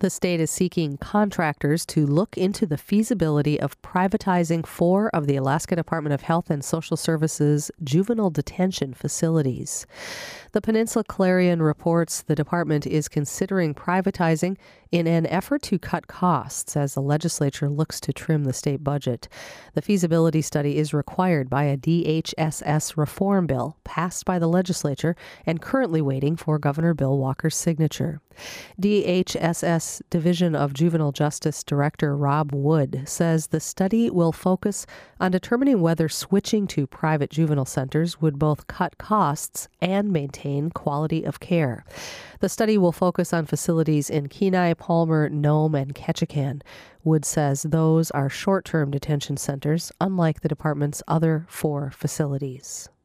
The state is seeking contractors to look into the feasibility of privatizing 4 of the Alaska Department of Health and Social Services juvenile detention facilities. The Peninsula Clarion reports the department is considering privatizing in an effort to cut costs as the legislature looks to trim the state budget. The feasibility study is required by a DHSS reform bill passed by the legislature and currently waiting for Governor Bill Walker's signature. DHSS Division of Juvenile Justice Director Rob Wood says the study will focus on determining whether switching to private juvenile centers would both cut costs and maintain quality of care. The study will focus on facilities in Kenai, Palmer, Nome, and Ketchikan. Wood says those are short-term detention centers, unlike the department's other 4 facilities.